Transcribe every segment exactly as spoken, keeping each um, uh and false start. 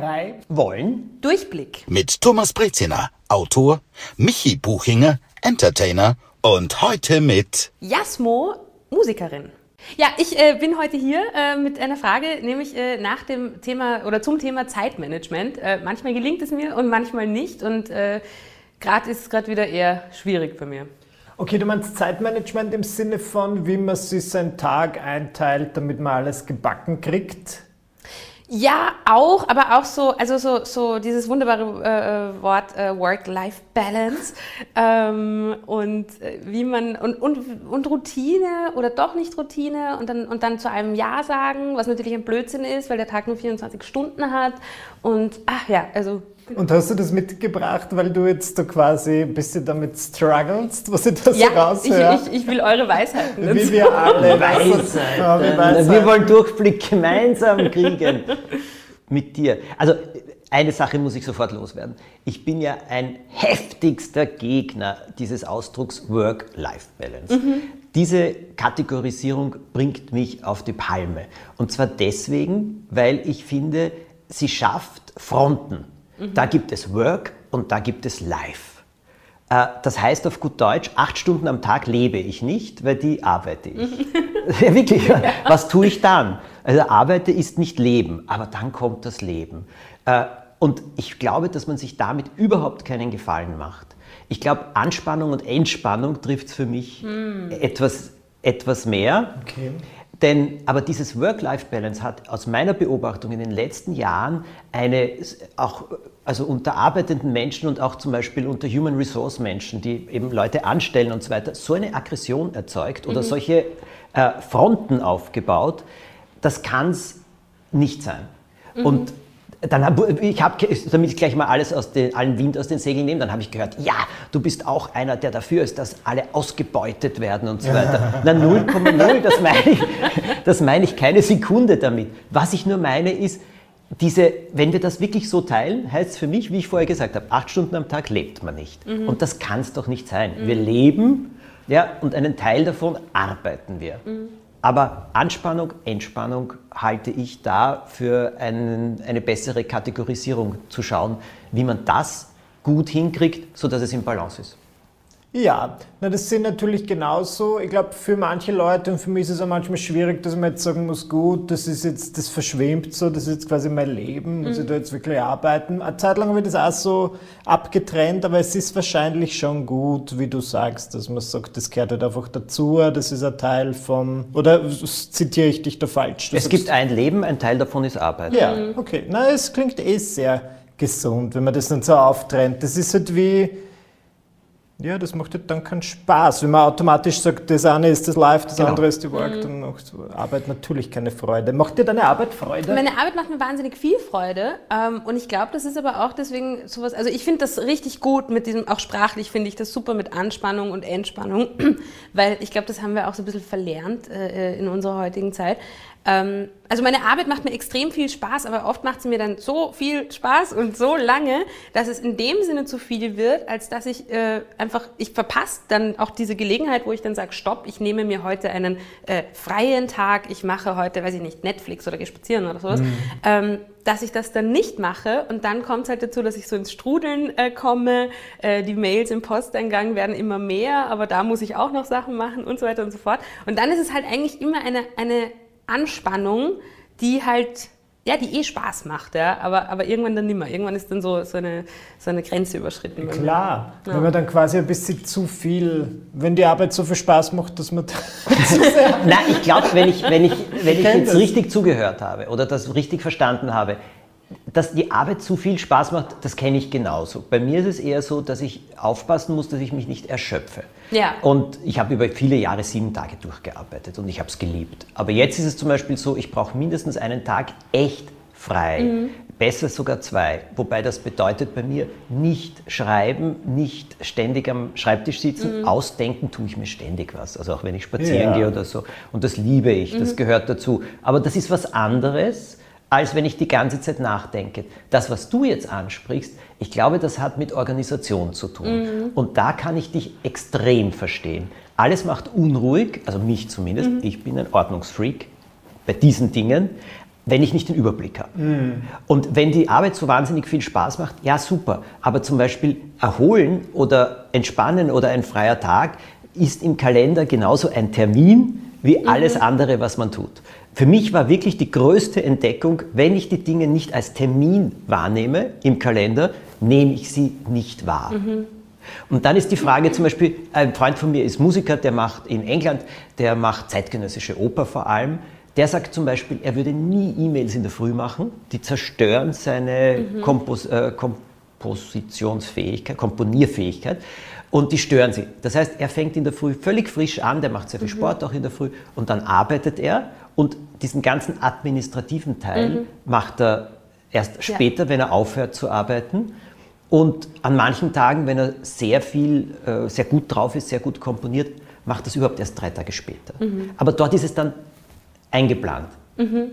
drei wollen Durchblick mit Thomas Breziner, Autor, Michi Buchinger, Entertainer und heute mit Jasmo, Musikerin. Ja, ich äh, bin heute hier äh, mit einer Frage, nämlich äh, nach dem Thema oder zum Thema Zeitmanagement. Äh, manchmal gelingt es mir und manchmal nicht und äh, gerade ist es gerade wieder eher schwierig für mir. Okay, du meinst Zeitmanagement im Sinne von, wie man sich seinen Tag einteilt, damit man alles gebacken kriegt? Ja, auch, aber auch so, also so, so dieses wunderbare äh, Wort äh, Work-Life-Balance ähm, und äh, wie man und, und, und Routine oder doch nicht Routine und dann, und dann zu einem Ja sagen, was natürlich ein Blödsinn ist, weil der Tag nur vierundzwanzig Stunden hat und ach ja, also. Und hast du das mitgebracht, weil du jetzt da quasi ein bisschen damit strugglest, was ich da so ja, raushöre? Ja, ich, ich, ich will eure Weisheiten dazu. Wie wir alle. Weisheiten. Ja, wie Weisheiten. Wir wollen Durchblick gemeinsam kriegen mit dir. Also eine Sache muss ich sofort loswerden. Ich bin ja ein heftigster Gegner dieses Ausdrucks Work-Life-Balance. Mhm. Diese Kategorisierung bringt mich auf die Palme. Und zwar deswegen, weil ich finde, sie schafft Fronten. Da gibt es Work und da gibt es Life. Das heißt auf gut Deutsch, acht Stunden am Tag lebe ich nicht, weil die arbeite ich. Ja, wirklich, was tue ich dann? Also arbeite ist nicht Leben, aber dann kommt das Leben. Und ich glaube, dass man sich damit überhaupt keinen Gefallen macht. Ich glaube, Anspannung und Entspannung trifft es für mich hm. etwas, etwas mehr. Okay. Denn, aber dieses Work-Life-Balance hat aus meiner Beobachtung in den letzten Jahren eine, auch also unter arbeitenden Menschen und auch zum Beispiel unter Human Resource Menschen, die eben Leute anstellen und so weiter, so eine Aggression erzeugt oder mhm. solche äh, Fronten aufgebaut, das kann es nicht sein. Mhm. Und dann hab, ich habe, damit ich gleich mal alles aus den, allen Wind aus den Segeln nehme, dann habe ich gehört, ja, du bist auch einer, der dafür ist, dass alle ausgebeutet werden und so weiter. Na, null Komma null, das meine ich, das meine ich keine Sekunde damit. Was ich nur meine ist, diese, wenn wir das wirklich so teilen, heißt es für mich, wie ich vorher gesagt habe, acht Stunden am Tag lebt man nicht. Mhm. Und das kann es doch nicht sein. Mhm. Wir leben, ja, und einen Teil davon arbeiten wir. Mhm. Aber Anspannung, Entspannung halte ich da für einen, eine bessere Kategorisierung zu schauen, wie man das gut hinkriegt, sodass es im Balance ist. Ja, na, das sind natürlich genauso. Ich glaube, für manche Leute und für mich ist es auch manchmal schwierig, dass man jetzt sagen muss, gut, das ist jetzt, das verschwimmt so, das ist jetzt quasi mein Leben, muss mhm. ich da jetzt wirklich arbeiten. Eine Zeit lang habe ich das auch so abgetrennt, aber es ist wahrscheinlich schon gut, wie du sagst, dass man sagt, das gehört halt einfach dazu, das ist ein Teil vom, oder zitiere ich dich da falsch? Du es sagst, gibt ein Leben, ein Teil davon ist Arbeit. Ja, okay. Na, es klingt eh sehr gesund, wenn man das dann so auftrennt. Das ist halt wie, ja, das macht halt dann keinen Spaß. Wenn man automatisch sagt, das eine ist das Life, das genau. andere ist die Work, mhm. dann macht Arbeit natürlich keine Freude. Macht dir deine Arbeit Freude? Meine Arbeit macht mir wahnsinnig viel Freude ähm, und ich glaube, das ist aber auch deswegen sowas, also ich finde das richtig gut mit diesem, auch sprachlich finde ich das super mit Anspannung und Entspannung, weil ich glaube, das haben wir auch so ein bisschen verlernt äh, in unserer heutigen Zeit. Ähm, also meine Arbeit macht mir extrem viel Spaß, aber oft macht sie mir dann so viel Spaß und so lange, dass es in dem Sinne zu viel wird, als dass ich äh, einfach, ich verpasse dann auch diese Gelegenheit, wo ich dann sage, stopp, ich nehme mir heute einen äh, freien Tag, ich mache heute, weiß ich nicht, Netflix oder gehe spazieren oder sowas, mhm. ähm, dass ich das dann nicht mache und dann kommt es halt dazu, dass ich so ins Strudeln äh, komme, äh, die Mails im Posteingang werden immer mehr, aber da muss ich auch noch Sachen machen und so weiter und so fort. Und dann ist es halt eigentlich immer eine, eine Anspannung, die halt, ja, die eh Spaß macht, ja, aber, aber irgendwann dann nimmer. Irgendwann ist dann so, so, eine, so eine Grenze überschritten. Klar, ja. Wenn man dann quasi ein bisschen zu viel, wenn die Arbeit so viel Spaß macht, dass man zu sehr... Nein, ich glaube, wenn ich, wenn ich, wenn ich jetzt das. richtig zugehört habe oder das richtig verstanden habe, dass die Arbeit zu viel Spaß macht, das kenne ich genauso. Bei mir ist es eher so, dass ich aufpassen muss, dass ich mich nicht erschöpfe. Ja. Und ich habe über viele Jahre sieben Tage durchgearbeitet und ich habe es geliebt. Aber jetzt ist es zum Beispiel so, ich brauche mindestens einen Tag echt frei. Mhm. Besser sogar zwei. Wobei das bedeutet bei mir nicht schreiben, nicht ständig am Schreibtisch sitzen. Mhm. Ausdenken tue ich mir ständig was. Also auch wenn ich spazieren ja. gehe oder so. Und das liebe ich, das mhm. gehört dazu. Aber das ist was anderes, als wenn ich die ganze Zeit nachdenke. Das, was du jetzt ansprichst, ich glaube, das hat mit Organisation zu tun. Mhm. Und da kann ich dich extrem verstehen. Alles macht unruhig, also mich zumindest. Mhm. Ich bin ein Ordnungsfreak bei diesen Dingen. wenn ich nicht den Überblick habe. Mm. Und wenn die Arbeit so wahnsinnig viel Spaß macht, ja super, aber zum Beispiel erholen oder entspannen oder ein freier Tag ist im Kalender genauso ein Termin wie mhm. alles andere, was man tut. Für mich war wirklich die größte Entdeckung, wenn ich die Dinge nicht als Termin wahrnehme im Kalender, nehme ich sie nicht wahr. Mhm. Und dann ist die Frage zum Beispiel, ein Freund von mir ist Musiker, der macht in England, der macht zeitgenössische Oper vor allem. Der sagt zum Beispiel, er würde nie E-Mails in der Früh machen, die zerstören seine mhm. Kompos- äh, Kompositionsfähigkeit, Komponierfähigkeit und die stören sie. Das heißt, er fängt in der Früh völlig frisch an, der macht sehr viel mhm. Sport auch in der Früh und dann arbeitet er und diesen ganzen administrativen Teil mhm. macht er erst später, ja. wenn er aufhört zu arbeiten. Und an manchen Tagen, wenn er sehr viel, äh, sehr gut drauf ist, sehr gut komponiert, macht das überhaupt erst drei Tage später. Mhm. Aber dort ist es dann eingeplant. Mhm.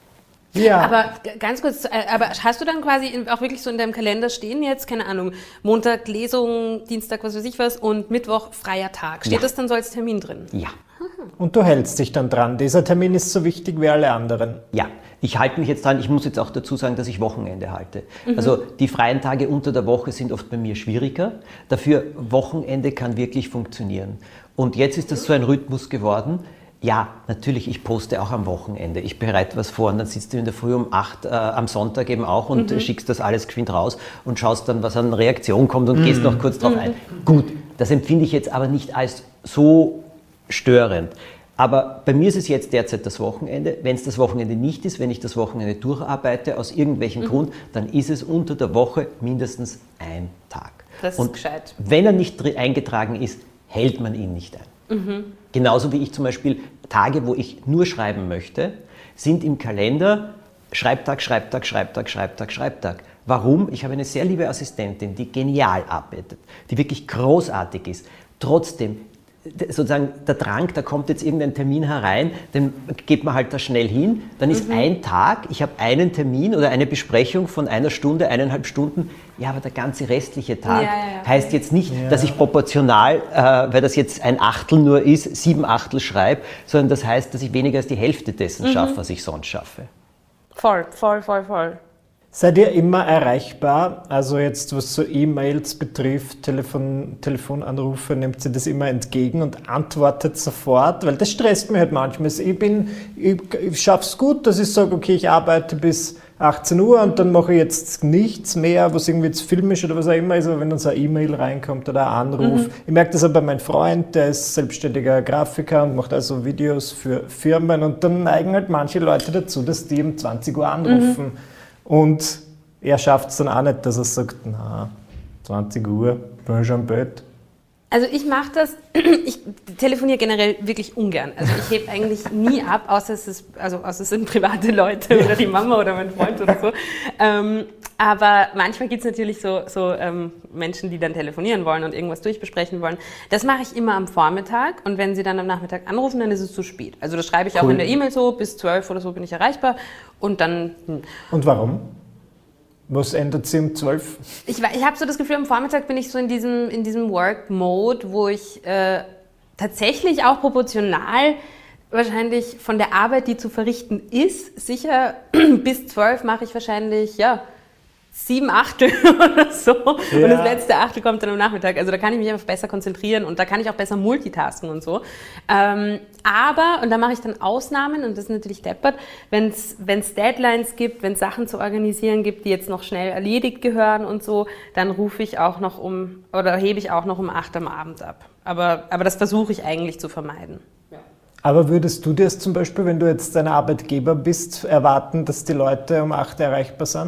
Ja. Aber ganz kurz, aber hast du dann quasi auch wirklich so in deinem Kalender stehen jetzt, keine Ahnung, Montag Lesung, Dienstag was weiß ich was und Mittwoch freier Tag. Steht ja. das dann so als Termin drin? Ja. Und du hältst dich dann dran. Dieser Termin ist so wichtig wie alle anderen. Ja, ich halte mich jetzt dran. Ich muss jetzt auch dazu sagen, dass ich Wochenende halte. Mhm. Also die freien Tage unter der Woche sind oft bei mir schwieriger. Dafür Wochenende kann wirklich funktionieren. Und jetzt ist das so ein Rhythmus geworden. Ja, natürlich, ich poste auch am Wochenende. Ich bereite was vor und dann sitzt du in der Früh um acht äh, am Sonntag eben auch und mhm. schickst das alles geschwind raus und schaust dann, was an Reaktion kommt und mhm. gehst noch kurz drauf mhm. ein. Gut, das empfinde ich jetzt aber nicht als so störend. Aber bei mir ist es jetzt derzeit das Wochenende. Wenn es das Wochenende nicht ist, wenn ich das Wochenende durcharbeite, aus irgendwelchem mhm. Grund, dann ist es unter der Woche mindestens ein Tag. Das und ist gescheit. Wenn er nicht eingetragen ist, hält man ihn nicht ein. Mhm. Genauso wie ich zum Beispiel Tage, wo ich nur schreiben möchte, sind im Kalender Schreibtag, Schreibtag, Schreibtag, Schreibtag, Schreibtag. Warum? Ich habe eine sehr liebe Assistentin, die genial arbeitet, die wirklich großartig ist. Trotzdem, sozusagen der Drang, da kommt jetzt irgendein Termin herein, den geht man halt da schnell hin, dann ist mhm. ein Tag, ich habe einen Termin oder eine Besprechung von einer Stunde, eineinhalb Stunden, ja, aber der ganze restliche Tag ja, ja, ja. heißt jetzt nicht, ja. dass ich proportional, äh, weil das jetzt ein Achtel nur ist, sieben Achtel schreibe, sondern das heißt, dass ich weniger als die Hälfte dessen mhm. schaffe, was ich sonst schaffe. Voll, voll, voll, voll. Seid ihr immer erreichbar? Also jetzt, was so E-Mails betrifft, Telefon, Telefonanrufe, nehmt ihr das immer entgegen und antwortet sofort? Weil das stresst mich halt manchmal. Ich bin, ich, ich schaffe es gut, dass ich sage, okay, ich arbeite bis achtzehn Uhr und dann mache ich jetzt nichts mehr, was irgendwie jetzt filmisch oder was auch immer ist, aber wenn dann so eine E-Mail reinkommt oder ein Anruf. Mhm. Ich merke das auch bei meinem Freund, der ist selbstständiger Grafiker und macht also Videos für Firmen und dann neigen halt manche Leute dazu, dass die um zwanzig Uhr anrufen. Mhm. Und er schafft es dann auch nicht, dass er sagt, na, zwanzig Uhr, bin ich schon im Bett. Also ich mache das, ich telefoniere generell wirklich ungern. Also ich hebe eigentlich nie ab, außer es, ist, also, außer es sind private Leute oder die Mama oder mein Freund oder so. Ähm, aber manchmal gibt es natürlich so, so ähm, Menschen, die dann telefonieren wollen und irgendwas durchbesprechen wollen. Das mache ich immer am Vormittag und wenn sie dann am Nachmittag anrufen, dann ist es zu spät. Also das schreibe ich cool. auch in der E-Mail so, bis zwölf oder so bin ich erreichbar und dann... Hm. Und warum? Was ändert sich um zwölf? Ich, ich habe so das Gefühl, am Vormittag bin ich so in diesem, in diesem Work-Mode, wo ich äh, tatsächlich auch proportional wahrscheinlich von der Arbeit, die zu verrichten ist, sicher bis zwölf mache ich wahrscheinlich, ja, sieben Achtel oder so. Ja. Und das letzte Achtel kommt dann am Nachmittag. Also da kann ich mich einfach besser konzentrieren und da kann ich auch besser multitasken und so. Ähm, aber, und da mache ich dann Ausnahmen und das ist natürlich deppert, wenn es Deadlines gibt, wenn es Sachen zu organisieren gibt, die jetzt noch schnell erledigt gehören und so, dann rufe ich auch noch um, oder hebe ich auch noch um acht am Abend ab. Aber, aber das versuche ich eigentlich zu vermeiden. Ja. Aber würdest du dir zum Beispiel, wenn du jetzt dein Arbeitgeber bist, erwarten, dass die Leute um acht erreichbar sind?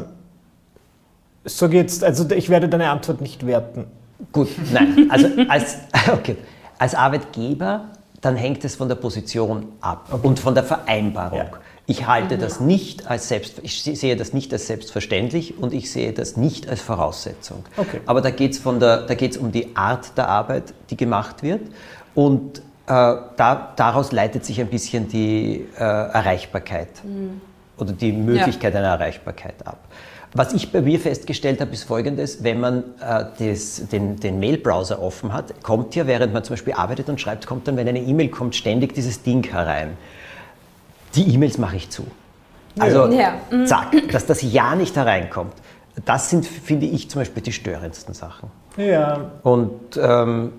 Sag jetzt, also ich werde deine Antwort nicht werten. Gut, nein. Also als, okay. als Arbeitgeber, dann hängt es von der Position ab okay. und von der Vereinbarung. Ja. Ich halte mhm. das nicht als selbst, ich sehe das nicht als selbstverständlich und ich sehe das nicht als Voraussetzung. Okay. Aber da geht es von der, da geht's um die Art der Arbeit, die gemacht wird und äh, da, daraus leitet sich ein bisschen die äh, Erreichbarkeit mhm. oder die Möglichkeit ja. einer Erreichbarkeit ab. Was ich bei mir festgestellt habe, ist Folgendes: Wenn man äh, das, den, den Mail-Browser offen hat, kommt ja, während man zum Beispiel arbeitet und schreibt, kommt dann, wenn eine E-Mail kommt, ständig dieses Ding herein. Die E-Mails mache ich zu. Also Ja. Mhm. zack, dass das Ja nicht hereinkommt. Das sind, finde ich, zum Beispiel die störendsten Sachen. Ja. Und ähm,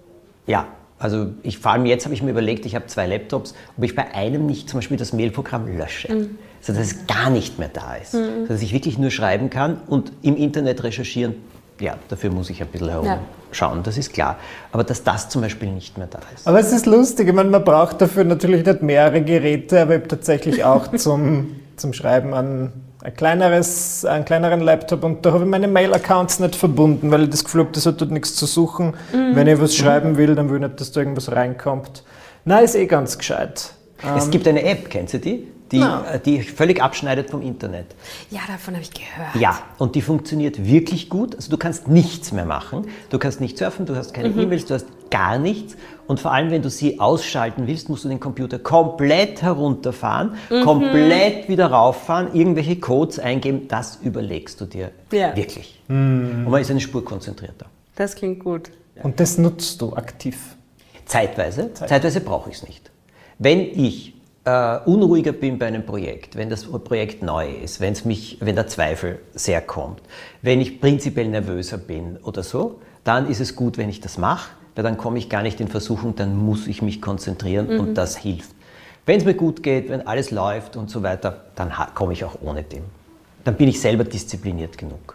ja, also ich, vor allem jetzt habe ich mir überlegt, ich habe zwei Laptops, ob ich bei einem nicht zum Beispiel das Mailprogramm lösche, mhm. sodass es gar nicht mehr da ist, mhm. sodass ich wirklich nur schreiben kann und im Internet recherchieren. Ja, dafür muss ich ein bisschen herumschauen, ja. das ist klar. Aber dass das zum Beispiel nicht mehr da ist. Aber es ist lustig, ich meine, man braucht dafür natürlich nicht mehrere Geräte, aber ich habe tatsächlich auch zum, zum Schreiben an ein kleineres, einen kleineren Laptop und da habe ich meine Mail-Accounts nicht verbunden, weil ich das Gefühl habe, das hat dort nichts zu suchen. Mhm. Wenn ich was schreiben will, dann will ich nicht, dass da irgendwas reinkommt. Nein, ist eh ganz gescheit. Es gibt eine App, kennst du die? Die, no. die völlig abschneidet vom Internet. Ja, davon habe ich gehört. Ja, und die funktioniert wirklich gut. Also du kannst nichts mehr machen. Du kannst nicht surfen, du hast keine mhm. E-Mails, du hast gar nichts. Und vor allem, wenn du sie ausschalten willst, musst du den Computer komplett herunterfahren, mhm. komplett wieder rauffahren, irgendwelche Codes eingeben. Das überlegst du dir ja. wirklich. Mhm. Und man ist eine Spur konzentrierter. Das klingt gut. Und das nutzt du aktiv? Zeitweise. Zeitweise, Zeitweise brauche ich es nicht. Wenn ich Uh, unruhiger bin bei einem Projekt, wenn das Projekt neu ist, wenn's mich, wenn der Zweifel sehr kommt, wenn ich prinzipiell nervöser bin oder so, dann ist es gut, wenn ich das mache, weil dann komme ich gar nicht in Versuchung, dann muss ich mich konzentrieren mhm. und das hilft. Wenn es mir gut geht, wenn alles läuft und so weiter, dann komme ich auch ohne dem. Dann bin ich selber diszipliniert genug.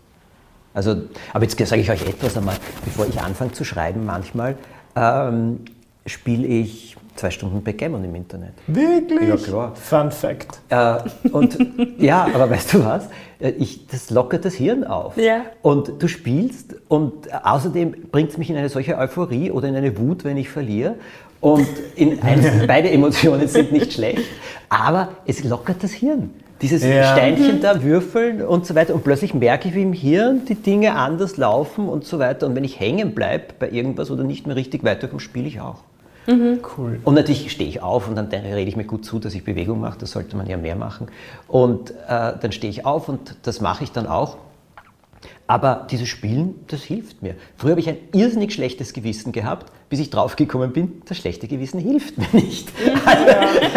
Also, aber jetzt sage ich euch etwas einmal, bevor ich anfange zu schreiben, manchmal ähm, spiele ich zwei Stunden Backgammon im Internet. Wirklich? Ja, klar. Fun Fact. Äh, und ja, aber weißt du was? Ich, das lockert das Hirn auf. Ja. Und du spielst und außerdem bringt es mich in eine solche Euphorie oder in eine Wut, wenn ich verliere. Und in ein, beide Emotionen sind nicht schlecht, aber es lockert das Hirn. Dieses ja. Steinchen da würfeln und so weiter. Und plötzlich merke ich, wie im Hirn die Dinge anders laufen und so weiter. Und wenn ich hängen bleibe bei irgendwas oder nicht mehr richtig weiterkomme, spiele ich auch. Mhm. Cool. Und natürlich stehe ich auf und dann rede ich mir gut zu, dass ich Bewegung mache, das sollte man ja mehr machen. Und äh, dann stehe ich auf und das mache ich dann auch. Aber dieses Spielen, das hilft mir. Früher habe ich ein irrsinnig schlechtes Gewissen gehabt, bis ich draufgekommen bin, das schlechte Gewissen hilft mir nicht. Also,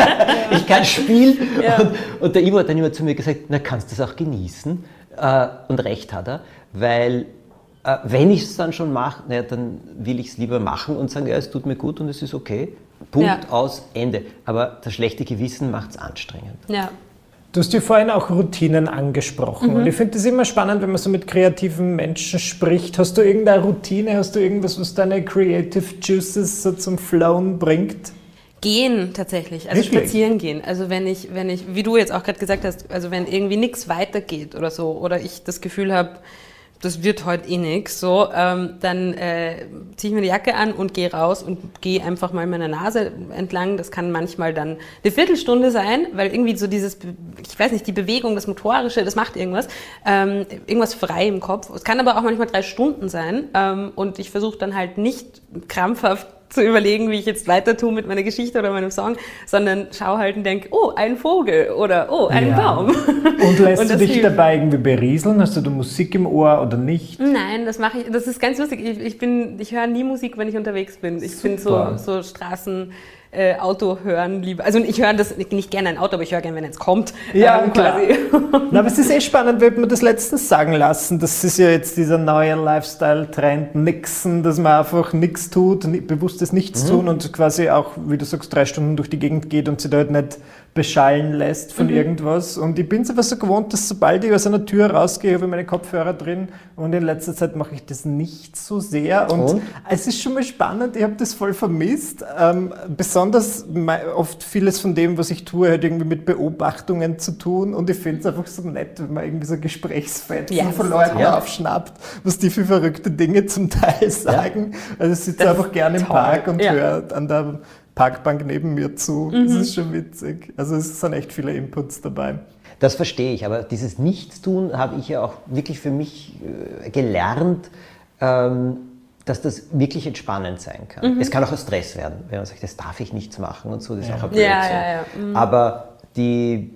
ich kann spielen. Ja. Und, und der Ivo hat dann immer zu mir gesagt, na, kannst du das auch genießen? Äh, und recht hat er, weil wenn ich es dann schon mache, naja, dann will ich es lieber machen und sagen, ja, es tut mir gut und es ist okay. Punkt, ja. aus, Ende. Aber das schlechte Gewissen macht es anstrengend. Ja. Du hast ja vorhin auch Routinen angesprochen. Mhm. Und ich finde es immer spannend, wenn man so mit kreativen Menschen spricht. Hast du irgendeine Routine, hast du irgendwas, was deine Creative Juices so zum Flowen bringt? Gehen tatsächlich, also Wirklich? Spazieren gehen. Also wenn ich, wenn ich, wie du jetzt auch gerade gesagt hast, also wenn irgendwie nichts weitergeht oder so, oder ich das Gefühl habe, das wird heute eh nix, so, ähm, dann äh, ziehe ich mir die Jacke an und gehe raus und gehe einfach mal meiner Nase entlang. Das kann manchmal dann eine Viertelstunde sein, weil irgendwie so dieses, ich weiß nicht, die Bewegung, das Motorische, das macht irgendwas, ähm, irgendwas frei im Kopf. Es kann aber auch manchmal drei Stunden sein ähm, und ich versuche dann halt nicht krampfhaft zu überlegen, wie ich jetzt weiter tue mit meiner Geschichte oder meinem Song, sondern schau halt und denke, oh, ein Vogel oder oh, ein ja. Baum. Und lässt und du dich hilft. dabei irgendwie berieseln? Hast du da Musik im Ohr oder nicht? Nein, das mache ich, das ist ganz lustig. Ich, ich, bin, ich höre nie Musik, wenn ich unterwegs bin. Ich bin so, so Straßen... Äh, Auto hören lieber. Also ich höre das nicht gerne ein Auto, aber ich höre gerne, wenn es kommt. Ja, ähm, klar. Na, aber es ist eh spannend, wir haben mir das letztens sagen lassen. Das ist ja jetzt dieser neue Lifestyle-Trend, Nixen, dass man einfach nichts tut, bewusstes Nichts mhm. tun und quasi auch, wie du sagst, drei Stunden durch die Gegend geht und sich da halt nicht beschallen lässt von mhm. irgendwas. Und ich bin es einfach so gewohnt, dass sobald ich aus einer Tür rausgehe, habe ich meine Kopfhörer drin und in letzter Zeit mache ich das nicht so sehr. Und, und? es ist schon mal spannend, ich habe das voll vermisst. Ähm, besonders oft vieles von dem, was ich tue, hat irgendwie mit Beobachtungen zu tun und ich finde es einfach so nett, wenn man irgendwie so Gesprächsfetzen yes. von Leuten ja. aufschnappt, was die für verrückte Dinge zum Teil sagen. Ja. Also ich sitze einfach gerne im toll. Park und ja. höre an der Parkbank neben mir zu. Mhm. Das ist schon witzig. Also es sind echt viele Inputs dabei. Das verstehe ich, aber dieses Nichtstun habe ich ja auch wirklich für mich äh, gelernt, ähm, dass das wirklich entspannend sein kann. Mhm. Es kann auch ein Stress werden, wenn man sagt, das darf ich nichts machen und so, das ist ja. auch ein Blödsinn. Ja, ja, ja. Mhm. Aber die,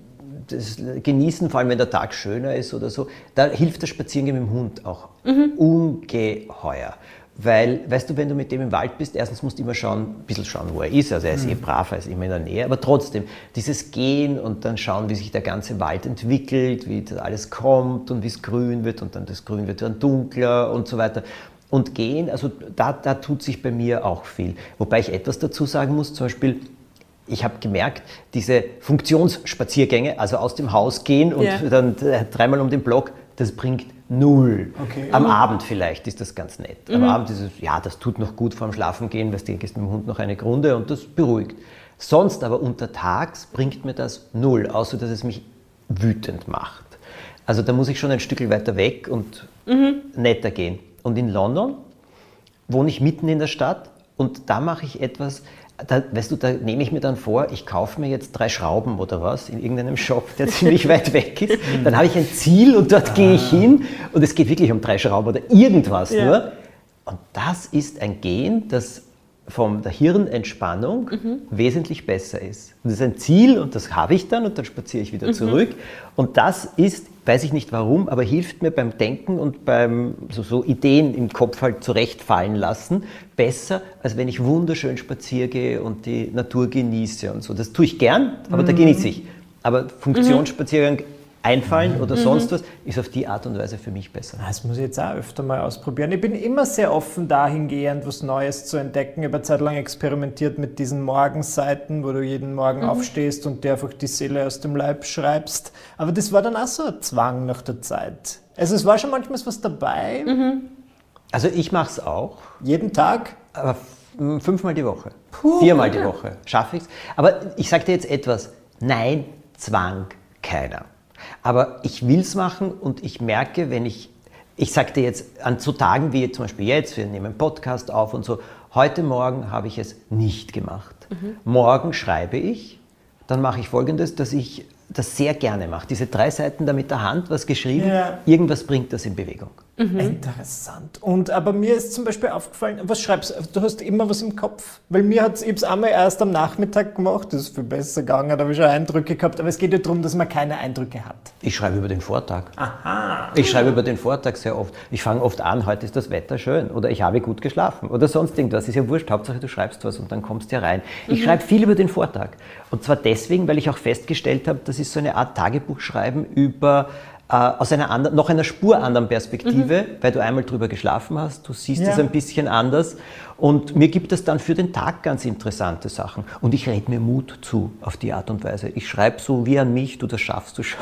das Genießen, vor allem wenn der Tag schöner ist oder so, da hilft das Spazierengehen mit dem Hund auch mhm. ungeheuer. Weil, weißt du, wenn du mit dem im Wald bist, erstens musst du immer schauen, ein bisschen schauen, wo er ist. Also er ist mhm. eh brav, er ist immer in der Nähe. Aber trotzdem, dieses Gehen und dann schauen, wie sich der ganze Wald entwickelt, wie das alles kommt und wie es grün wird und dann das Grün wird dann dunkler und so weiter. Und Gehen, also da, da tut sich bei mir auch viel. Wobei ich etwas dazu sagen muss, zum Beispiel, ich habe gemerkt, diese Funktionsspaziergänge, also aus dem Haus gehen und ja. dann dreimal um den Block, das bringt null. Okay. Am mhm. Abend vielleicht ist das ganz nett. Mhm. Am Abend ist es, ja, das tut noch gut vorm Schlafengehen, weil du gehst mit dem Hund noch eine Runde und das beruhigt. Sonst aber untertags bringt mir das null, außer dass es mich wütend macht. Also da muss ich schon ein Stück weiter weg und mhm. netter gehen. Und in London wohne ich mitten in der Stadt und da mache ich etwas, da, weißt du, da nehme ich mir dann vor, ich kaufe mir jetzt drei Schrauben oder was in irgendeinem Shop, der ziemlich weit weg ist. Dann habe ich ein Ziel und dort ah. gehe ich hin und es geht wirklich um drei Schrauben oder irgendwas ja. nur. Und das ist ein Gehen, das von der Hirnentspannung mhm. wesentlich besser ist. Und das ist ein Ziel und das habe ich dann und dann spaziere ich wieder mhm. zurück. Und das ist, weiß ich nicht warum, aber hilft mir beim Denken und beim so, so Ideen im Kopf halt zurechtfallen lassen, besser, als wenn ich wunderschön spazieren gehe und die Natur genieße und so. Das tue ich gern, aber mhm. da genieße ich. Aber Funktionsspaziergang einfallen oder mhm. sonst was, ist auf die Art und Weise für mich besser. Das muss ich jetzt auch öfter mal ausprobieren. Ich bin immer sehr offen dahingehend, was Neues zu entdecken. Ich habe eine Zeit lang experimentiert mit diesen Morgenseiten, wo du jeden Morgen mhm. aufstehst und dir einfach die Seele aus dem Leib schreibst. Aber das war dann auch so ein Zwang nach der Zeit. Also es war schon manchmal was dabei. Mhm. Also ich mache es auch. Jeden Tag? Aber fünfmal die Woche. Puh. Viermal die Woche schaffe ich es. Aber ich sage dir jetzt etwas. Nein, Zwang keiner. Aber ich will es machen und ich merke, wenn ich, ich sage dir jetzt an so Tagen wie zum Beispiel jetzt, wir nehmen einen Podcast auf und so, heute Morgen habe ich es nicht gemacht. Mhm. Morgen schreibe ich, dann mache ich Folgendes, dass ich das sehr gerne mache. Diese drei Seiten da mit der Hand, was geschrieben, ja. irgendwas bringt das in Bewegung. Mhm. Interessant. Und aber mir ist zum Beispiel aufgefallen, was schreibst du? Du hast immer was im Kopf. Weil mir hat es, ich habe es einmal erst am Nachmittag gemacht, das ist viel besser gegangen, da habe ich schon Eindrücke gehabt, aber es geht ja darum, dass man keine Eindrücke hat. Ich schreibe über den Vortag. Aha. Ich schreibe über den Vortag sehr oft. Ich fange oft an, heute ist das Wetter schön oder ich habe gut geschlafen oder sonst irgendwas. Ist ja wurscht, Hauptsache du schreibst was und dann kommst du ja rein. Ich mhm. schreibe viel über den Vortag. Und zwar deswegen, weil ich auch festgestellt habe, das ist so eine Art Tagebuchschreiben über äh, aus einer anderen, noch einer Spur anderen Perspektive, mhm. weil du einmal drüber geschlafen hast, du siehst es ja. ein bisschen anders und mir gibt es dann für den Tag ganz interessante Sachen und ich rede mir Mut zu auf die Art und Weise. Ich schreibe so wie an mich, du das schaffst du schon.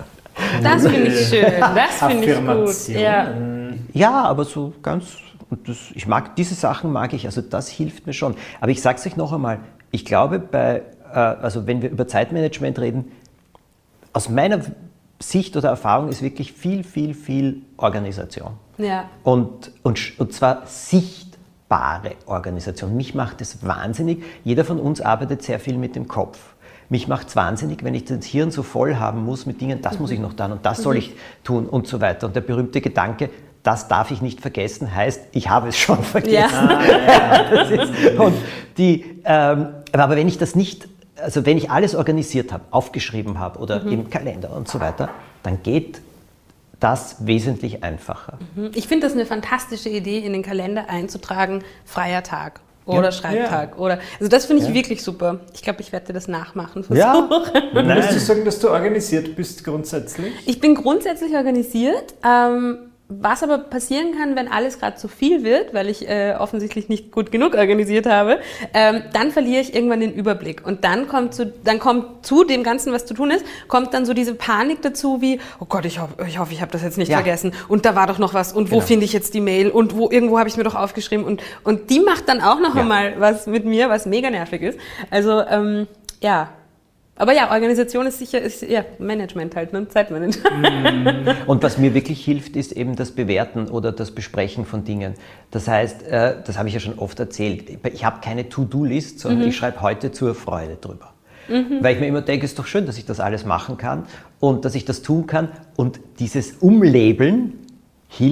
Das finde ich schön, das finde ich gut. Ja. ja, aber so ganz, und das, ich mag, diese Sachen mag ich, also das hilft mir schon. Aber ich sage es euch noch einmal, ich glaube, bei, äh, also wenn wir über Zeitmanagement reden, aus meiner Sicht oder Erfahrung ist wirklich viel, viel, viel Organisation. Ja. Und, und, und zwar sichtbare Organisation. Mich macht es wahnsinnig. Jeder von uns arbeitet sehr viel mit dem Kopf. Mich macht es wahnsinnig, wenn ich das Hirn so voll haben muss mit Dingen, das mhm. muss ich noch tun und das mhm. soll ich tun und so weiter. Und der berühmte Gedanke, das darf ich nicht vergessen, heißt, ich habe es schon vergessen. Ja. Ah, ja. Das ist, und die, ähm, aber wenn ich das nicht, also wenn ich alles organisiert habe, aufgeschrieben habe oder mhm. im Kalender und so weiter, dann geht das wesentlich einfacher. Mhm. Ich finde das eine fantastische Idee, in den Kalender einzutragen, freier Tag. Oder ja, Schreibtag. Ja. Oder, also das finde ich ja. wirklich super. Ich glaube, ich werde das nachmachen. Ja. Würdest du sagen, dass du organisiert bist grundsätzlich? Ich bin grundsätzlich organisiert. Ähm, was aber passieren kann, wenn alles gerade zu viel wird, weil ich äh, offensichtlich nicht gut genug organisiert habe, ähm, dann verliere ich irgendwann den Überblick. Und dann kommt, zu, dann kommt zu dem Ganzen, was zu tun ist, kommt dann so diese Panik dazu wie, oh Gott, ich, ho- ich hoffe, ich habe das jetzt nicht ja. vergessen. Und da war doch noch was. Und wo genau. finde ich jetzt die Mail? Und wo irgendwo habe ich es mir doch aufgeschrieben. Und, und die macht dann auch noch ja. einmal was mit mir, was mega nervig ist. Also, ähm, ja. Aber ja, Organisation ist sicher, ist ja Management halt, ne? Zeitmanagement. Und was mir wirklich hilft, ist eben das Bewerten oder das Besprechen von Dingen. Das heißt, äh, das habe ich ja schon oft erzählt, ich habe keine To-Do-List, sondern mhm. ich schreibe heute zur Freude drüber. Mhm. Weil ich mir immer denke, es ist doch schön, dass ich das alles machen kann und dass ich das tun kann. Und dieses Umlabeln hilft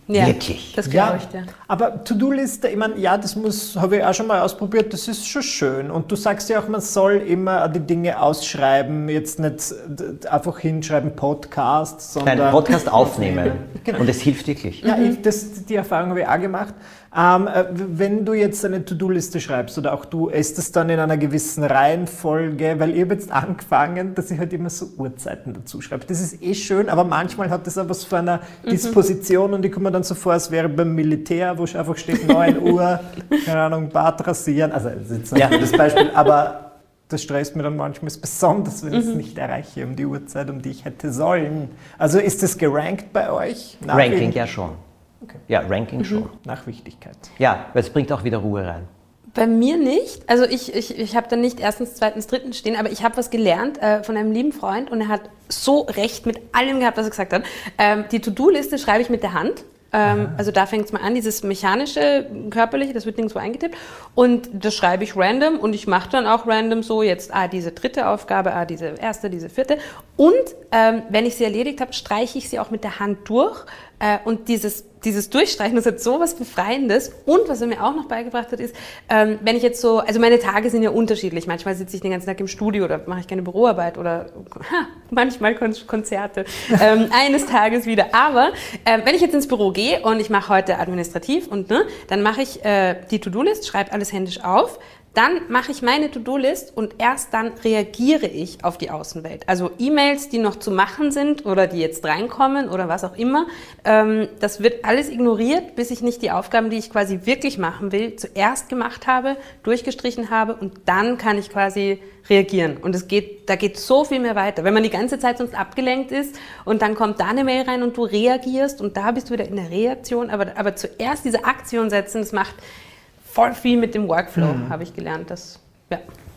Ja, Wirklich. das glaube ich dir. Aber To-Do-Liste, ich meine, ja, das muss, habe ich auch schon mal ausprobiert, das ist schon schön. Und du sagst ja auch, man soll immer die Dinge ausschreiben, jetzt nicht einfach hinschreiben Podcast, sondern... Nein, Podcast aufnehmen. Genau. Und es hilft wirklich. Ja, ich, das, die Erfahrung habe ich auch gemacht. Ähm, wenn du jetzt eine To-Do-Liste schreibst oder auch du, ist das dann in einer gewissen Reihenfolge, weil ich habe jetzt angefangen, dass ich halt immer so Uhrzeiten dazu schreibe. Das ist eh schön, aber manchmal hat das auch was von einer mhm. Disposition und ich komme mir dann so vor, als wäre beim Militär, wo einfach steht neun Uhr, keine Ahnung, Bart rasieren, also das ist jetzt nicht ja. das Beispiel, aber das stresst mir dann manchmal besonders, wenn ich mhm. es nicht erreiche um die Uhrzeit, um die ich hätte sollen. Also ist das gerankt bei euch? Nach Ranking ja schon. Okay. Ja, Ranking mhm. schon. Nach Wichtigkeit. Ja, weil es bringt auch wieder Ruhe rein. Bei mir nicht. Also ich, ich, ich habe da nicht erstens, zweitens, drittens stehen, aber ich habe was gelernt äh, von einem lieben Freund und er hat so recht mit allem gehabt, was er gesagt hat. Ähm, die To-Do-Liste schreibe ich mit der Hand. Ähm, also da fängt es mal an, dieses mechanische, körperliche, das wird nirgendwo eingetippt und das schreibe ich random und ich mache dann auch random so jetzt, ah, diese dritte Aufgabe, ah, diese erste, diese vierte und ähm, wenn ich sie erledigt habe, streiche ich sie auch mit der Hand durch äh, und dieses Dieses Durchstreichen, das hat so was Befreiendes. Und was er mir auch noch beigebracht hat, ist, ähm, wenn ich jetzt so, also meine Tage sind ja unterschiedlich. Manchmal sitze ich den ganzen Tag im Studio oder mache ich keine Büroarbeit oder ha, manchmal Konzerte. ähm, eines Tages wieder. Aber äh, wenn ich jetzt ins Büro gehe und ich mache heute administrativ und ne, dann mache ich äh, die To-Do-List, schreibe alles händisch auf. Dann mache ich meine To-Do-List und erst dann reagiere ich auf die Außenwelt. Also E-Mails, die noch zu machen sind oder die jetzt reinkommen oder was auch immer, ähm, das wird alles ignoriert, bis ich nicht die Aufgaben, die ich quasi wirklich machen will, zuerst gemacht habe, durchgestrichen habe und dann kann ich quasi reagieren. Und es geht, da geht so viel mehr weiter. Wenn man die ganze Zeit sonst abgelenkt ist und dann kommt da eine Mail rein und du reagierst und da bist du wieder in der Reaktion, aber, aber zuerst diese Aktion setzen, das macht voll viel mit dem Workflow, mhm. habe ich gelernt. Das, ja.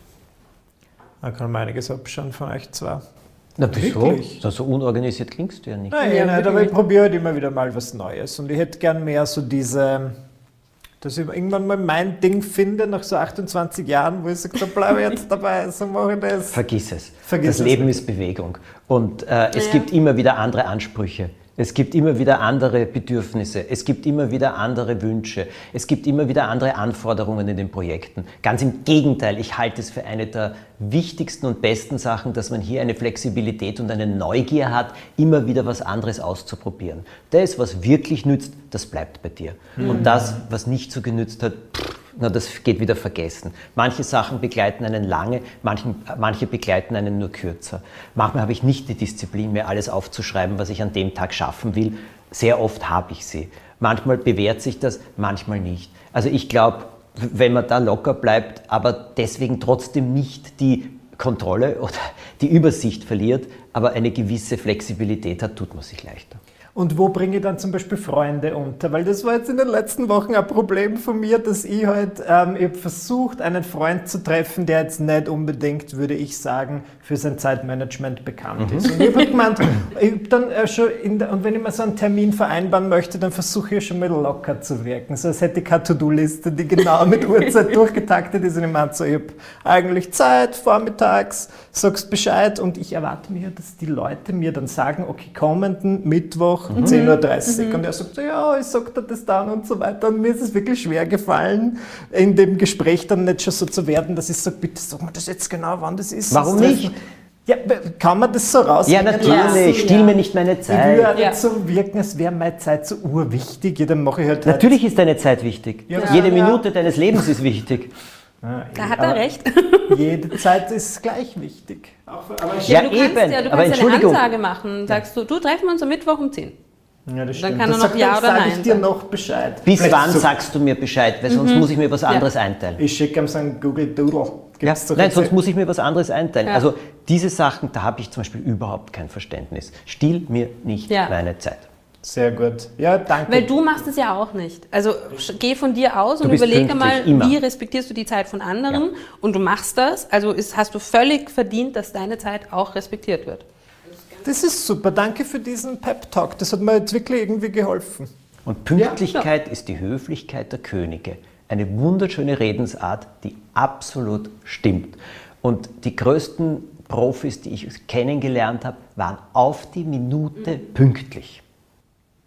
Da kann man einiges abschauen von euch zwar. Na, wieso? So, so unorganisiert klingst du ja nicht. Nein, ja, nicht, aber ich probiere halt immer wieder mal was Neues. Und ich hätte gern mehr so diese, dass ich irgendwann mal mein Ding finde, nach so achtundzwanzig Jahren, wo ich sage, da bleibe ich jetzt dabei, so mache ich das. Vergiss es. Vergiss das Leben wirklich. Ist Bewegung. Und äh, es ja. gibt immer wieder andere Ansprüche. Es gibt immer wieder andere Bedürfnisse, es gibt immer wieder andere Wünsche, es gibt immer wieder andere Anforderungen in den Projekten. Ganz im Gegenteil, ich halte es für eine der wichtigsten und besten Sachen, dass man hier eine Flexibilität und eine Neugier hat, immer wieder was anderes auszuprobieren. Das, was wirklich nützt, das bleibt bei dir. Mhm. Und das, was nicht so genützt hat, pff, na, das geht wieder vergessen. Manche Sachen begleiten einen lange, manche, manche begleiten einen nur kürzer. Manchmal habe ich nicht die Disziplin, mir alles aufzuschreiben, was ich an dem Tag schaffen will. Sehr oft habe ich sie. Manchmal bewährt sich das, manchmal nicht. Also ich glaube, wenn man da locker bleibt, aber deswegen trotzdem nicht die Kontrolle oder die Übersicht verliert, aber eine gewisse Flexibilität hat, tut man sich leichter. Und wo bringe ich dann zum Beispiel Freunde unter? Weil das war jetzt in den letzten Wochen ein Problem von mir, dass ich halt, ähm, ich habe versucht, einen Freund zu treffen, der jetzt nicht unbedingt, würde ich sagen, für sein Zeitmanagement bekannt mhm. ist. Und ich habe gemeint, ich hab dann äh, schon in der, und wenn ich mal so einen Termin vereinbaren möchte, dann versuche ich schon mal locker zu wirken. So als hätte ich keine To-Do-Liste, die genau mit Uhrzeit durchgetaktet ist. Und ich meinte so, ich habe eigentlich Zeit, vormittags, sagst Bescheid und ich erwarte mir, dass die Leute mir dann sagen, okay, kommenden Mittwoch, Mhm. zehn Uhr dreißig. Mhm. Und er sagt, ja, ich sag dir das dann und so weiter. Und mir ist es wirklich schwer gefallen, in dem Gespräch dann nicht schon so zu werden, dass ich sage, bitte sag mir das jetzt genau, wann das ist. Warum das nicht? Ja, kann man das so rausgehen? Ja, natürlich. Stiehl mir nicht meine Zeit. Ich will ja nicht ja. so wirken, als wäre meine Zeit so urwichtig. Ja, dann mache ich halt natürlich halt ist deine Zeit wichtig. Ja. Jede ja. Minute deines Lebens ist wichtig. Ah, da hat er recht. Jede Zeit ist gleich wichtig. Aber ja, du kannst eben. ja, du aber kannst eine Ansage machen. Sagst du, du treffen wir uns am Mittwoch um zehn. Ja, das dann stimmt. kann er das noch Ja oder Nein sagen. Sage ich dir sagen. noch Bescheid. Bis Vielleicht wann so sagst du mir Bescheid? Weil sonst mhm. muss ich mir was anderes ja. einteilen. Ich schicke ihm so einen Google Doodle. Ja. Nein, sonst muss ich mir was anderes einteilen. Ja. Also diese Sachen, da habe ich zum Beispiel überhaupt kein Verständnis. Stiehl mir nicht ja. meine Zeit. Sehr gut. Ja, danke. Weil du machst es ja auch nicht. Also geh von dir aus und überlege mal, immer. wie respektierst du die Zeit von anderen ja. und du machst das. Also ist, hast du völlig verdient, dass deine Zeit auch respektiert wird. Das ist super. Danke für diesen Pep-Talk. Das hat mir jetzt wirklich irgendwie geholfen. Und Pünktlichkeit ja. ist die Höflichkeit der Könige. Eine wunderschöne Redensart, die absolut stimmt. Und die größten Profis, die ich kennengelernt habe, waren auf die Minute mhm. pünktlich.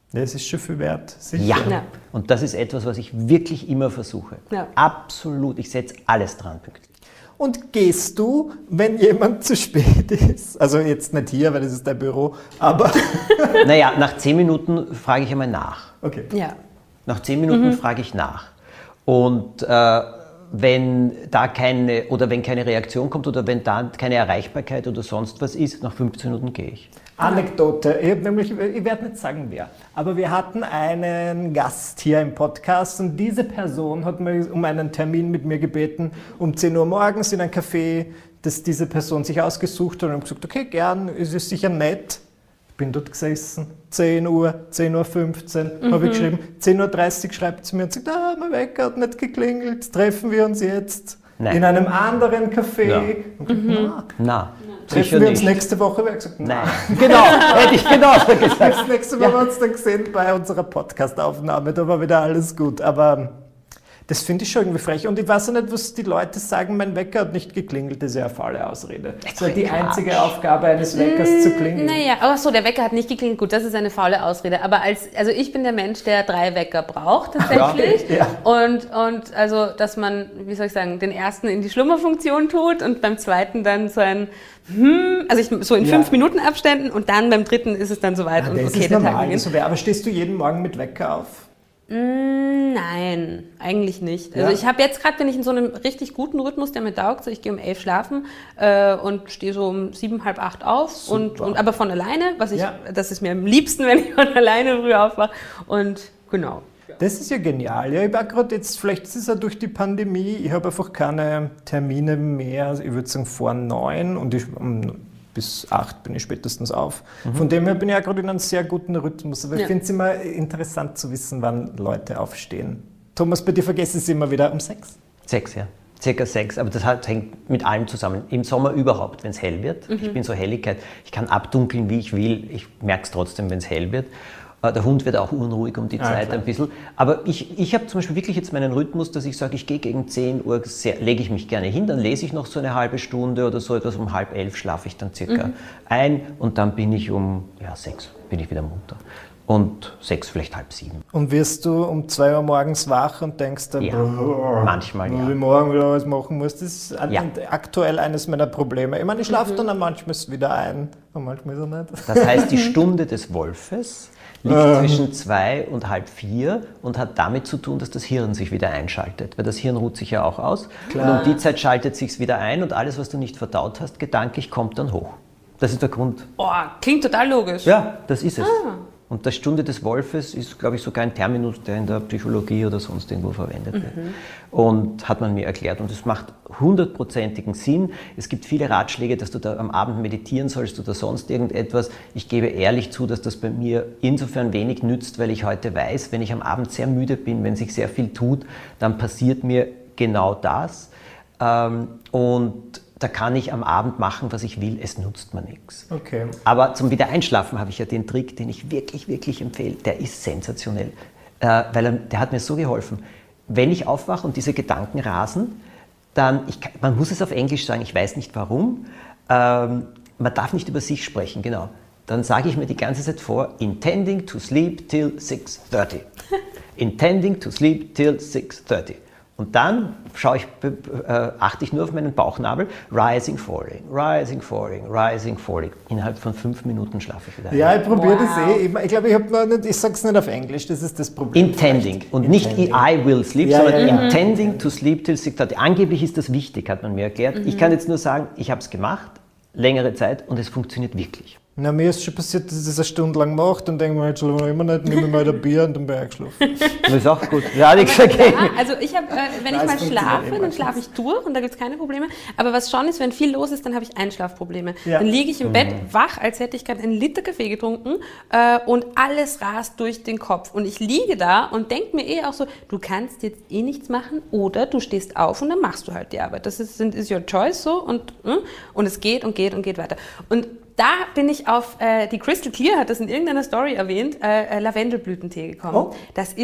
Das ist schon viel wert, sicher. Ja. Ja. Und das ist etwas, was ich wirklich immer versuche. Ja. Absolut, ich setze alles dran pünktlich. Und gehst du, wenn jemand zu spät ist, also jetzt nicht hier, weil das ist dein Büro, aber... Naja, nach zehn Minuten frage ich einmal nach. Okay. Ja. Nach zehn Minuten mhm. frage ich nach. Und äh, wenn da keine, oder wenn keine Reaktion kommt oder wenn da keine Erreichbarkeit oder sonst was ist, nach fünfzehn Minuten gehe ich. Anekdote, ich, hab nämlich, ich werde nicht sagen wer, aber wir hatten einen Gast hier im Podcast und diese Person hat mir um einen Termin mit mir gebeten, um zehn Uhr morgens in ein Café, das diese Person sich ausgesucht hat und gesagt, okay, gern, es ist sicher nett. Bin dort gesessen, zehn Uhr, zehn Uhr fünfzehn, mhm. habe ich geschrieben, zehn Uhr dreißig schreibt sie mir und sagt, ah, mein Wecker hat nicht geklingelt, treffen wir uns jetzt Nein. in einem anderen Café. Ja. Und ich, mhm. na, na, treffen wir uns nächste Woche? Ich gesagt, nein. Genau, hätte ich genauso gesagt. Nächste Woche haben wir uns dann gesehen bei unserer Podcast-Aufnahme, da war wieder alles gut, aber... Das finde ich schon irgendwie frech. Und ich weiß auch nicht, was die Leute sagen, mein Wecker hat nicht geklingelt, das ist ja eine faule Ausrede. Das ist die einzige Aufgabe eines Weckers mm, zu klingeln. Naja, aber so, der Wecker hat nicht geklingelt, gut, das ist eine faule Ausrede. Aber als, also ich bin der Mensch, der drei Wecker braucht tatsächlich. Ja. Und, und also, dass man, wie soll ich sagen, den ersten in die Schlummerfunktion tut und beim zweiten dann so ein hm, also ich, so in ja. fünf Minuten Abständen und dann beim dritten ist es dann soweit. Ja, und das okay, ist der normal. Tag beginnt. Aber stehst du jeden Morgen mit Wecker auf? Nein, eigentlich nicht. Also ja. ich habe jetzt gerade, bin ich in so einem richtig guten Rhythmus, der mir taugt. So ich gehe um elf schlafen äh, und stehe so um sieben, halb acht auf. Und, und aber von alleine, was ich, ja. das ist mir am liebsten, wenn ich von alleine früh aufwache. Und genau. Das ist ja genial. Ja, ich war gerade jetzt, vielleicht ist es ja durch die Pandemie, ich habe einfach keine Termine mehr, also ich würde sagen vor neun und ich um, bis acht bin ich spätestens auf. Mhm. Von dem her bin ich ja gerade in einem sehr guten Rhythmus. Aber ja. ich finde es immer interessant zu wissen, wann Leute aufstehen. Thomas, bei dir vergesse ich es immer wieder um sechs? Sechs, ja. Circa sechs, aber das hat, hängt mit allem zusammen. Im Sommer überhaupt, wenn es hell wird. Mhm. Ich bin so Helligkeit. Ich kann abdunkeln, wie ich will. Ich merke es trotzdem, wenn es hell wird. Der Hund wird auch unruhig um die ah, Zeit klar. ein bisschen. Aber ich, ich habe zum Beispiel wirklich jetzt meinen Rhythmus, dass ich sage, ich gehe gegen zehn Uhr, sehr, lege ich mich gerne hin, dann lese ich noch so eine halbe Stunde oder so etwas, um halb elf schlafe ich dann circa mhm. ein und dann bin ich um ja, sechs bin ich wieder munter. Und sechs, vielleicht halb sieben. Und wirst du um zwei Uhr morgens wach und denkst dann, ja, oh, manchmal ja. wie ich morgen wieder was machen muss. Das ist ja. aktuell eines meiner Probleme. Ich meine, ich schlafe mhm. dann manchmal wieder ein und manchmal so nicht. Das heißt, die Stunde des Wolfes liegt ähm. zwischen zwei und halb vier und hat damit zu tun, dass das Hirn sich wieder einschaltet. Weil das Hirn ruht sich ja auch aus. Klar. Und um die Zeit schaltet es sich wieder ein und alles, was du nicht verdaut hast, gedanklich, kommt dann hoch. Das ist der Grund. Boah, klingt total logisch. Ja, das ist es. Ah. Und die Stunde des Wolfes ist, glaube ich, sogar ein Terminus, der in der Psychologie oder sonst irgendwo verwendet wird. Mhm. Und hat man mir erklärt. Und es macht hundertprozentigen Sinn. Es gibt viele Ratschläge, dass du da am Abend meditieren sollst oder sonst irgendetwas. Ich gebe ehrlich zu, dass das bei mir insofern wenig nützt, weil ich heute weiß, wenn ich am Abend sehr müde bin, wenn sich sehr viel tut, dann passiert mir genau das. Und da kann ich am Abend machen, was ich will, es nutzt mir nichts. Okay. Aber zum Wiedereinschlafen habe ich ja den Trick, den ich wirklich, wirklich empfehle. Der ist sensationell, äh, weil er, der hat mir so geholfen. Wenn ich aufwache und diese Gedanken rasen, dann, ich, man muss es auf Englisch sagen, ich weiß nicht warum, ähm, man darf nicht über sich sprechen, genau. Dann sage ich mir die ganze Zeit vor, intending to sleep till six thirty. Intending to sleep till six thirty. Und dann schaue ich, äh, achte ich nur auf meinen Bauchnabel, rising, falling, rising, falling, rising, falling. Innerhalb von fünf Minuten schlafe ich wieder ein. Ja, ich probiere wow. das eh. Ich, ich glaube, ich, ich sage es nicht auf Englisch, das ist das Problem. Intending und intending. nicht I will sleep, ja, sondern ja, ja. intending to sleep till six thirty. Angeblich ist das wichtig, hat man mir erklärt. Mhm. Ich kann jetzt nur sagen, ich habe es gemacht, längere Zeit und es funktioniert wirklich. Na, mir ist schon passiert, dass ich das eine Stunde lang mache, dann denke ich mir, jetzt schlafen wir immer nicht, nehme ich mal ein Bier und dann bin ich eingeschlafen. Das ist auch gut. Ja, nichts dagegen. Ja, also ich habe, äh, wenn ich mal schlafe, dann schlafe ich durch und da gibt es keine Probleme. Aber was schon ist, wenn viel los ist, dann habe ich Einschlafprobleme. Ja. Dann liege ich im mhm. Bett wach, als hätte ich gerade einen Liter Kaffee getrunken äh, und alles rast durch den Kopf. Und ich liege da und denke mir eh auch so, du kannst jetzt eh nichts machen oder du stehst auf und dann machst du halt die Arbeit. Das ist, ist your choice so und, und es geht und geht und geht weiter. Und da bin ich auf, äh, die Crystal Clear hat das in irgendeiner Story erwähnt, äh, Lavendelblütentee gekommen. Oh. Das ist